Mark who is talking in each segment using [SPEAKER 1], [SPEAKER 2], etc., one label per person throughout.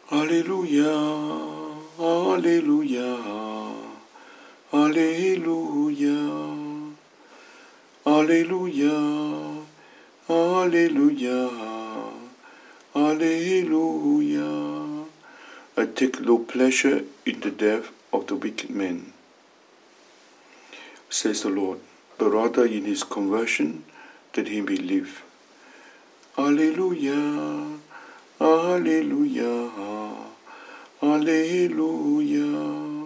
[SPEAKER 1] Hallelujah, Hallelujah, Hallelujah, Hallelujah, Hallelujah, Hallelujah. I take no pleasure in the death of the wicked man, says the Lord, but rather in his conversion that he may live. Hallelujah, Hallelujah, Hallelujah.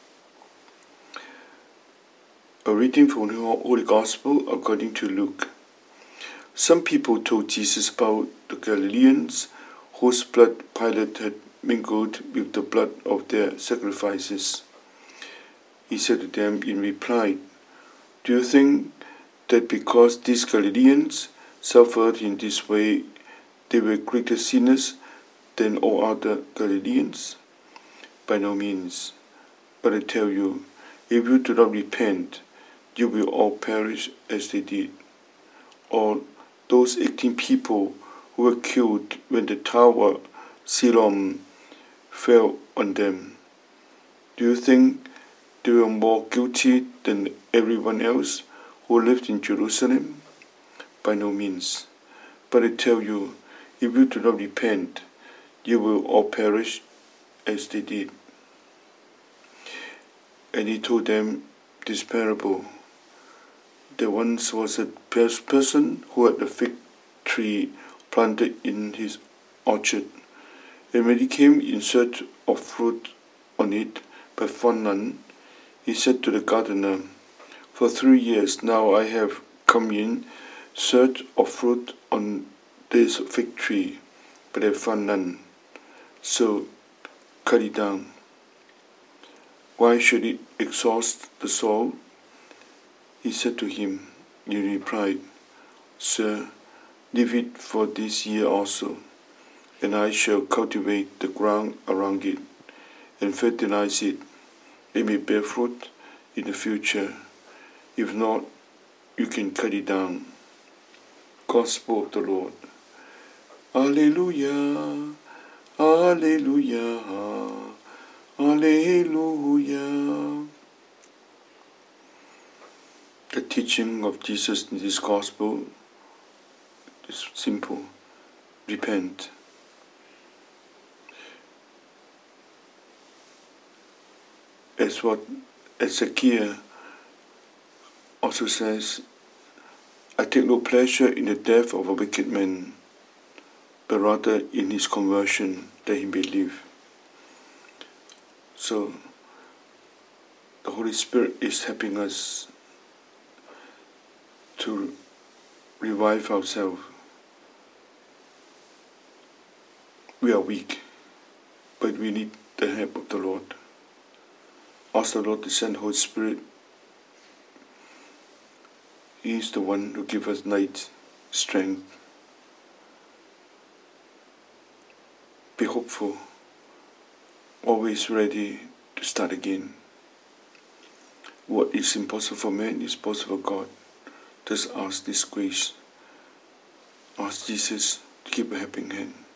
[SPEAKER 1] A reading from the Holy Gospel according to Luke. Some people told Jesus about the Galileans whose blood Pilate had mingled with the blood of their sacrifices. He said to them in reply, "Do you think that because these Galileans suffered in this way, they were greater sinners than all other Galileans? By no means. But I tell you, if you do not repent, you will all perish as they did. Or those 18 people who were killed when the tower Siloam fell on them. Do you think they were more guilty than everyone else who lived in Jerusalem? By no means. But I tell you, if you do not repent, you will all perish as they did." And he told them this parable. There once was a person who had a fig tree planted in his orchard, and when he came in search of fruit on it but found none, he said to the gardener, "For 3 years now I have come in search of fruit on this fig tree, but have found none. So cut it down. Why should it exhaust the soil?" He said to him. He replied, "Sir, leave it for this year also, and I shall cultivate the ground around it and fertilize it. It may bear fruit in the future. If not, you can cut it down." Gospel of the Lord. Alleluia, Alleluia, Alleluia. The teaching of Jesus in this gospel is simple. Repent. As what Ezekiel also says, "I take no pleasure in the death of a wicked man, but rather in his conversion that he may live." So the Holy Spirit is helping us to revive ourselves. We are weak, but we need the help of the Lord. Ask the Lord to send Holy Spirit. He is the one who gives us night strength. Be hopeful, always ready to start again. What is impossible for man is possible for God. Just ask this grace. Ask Jesus to keep a helping hand.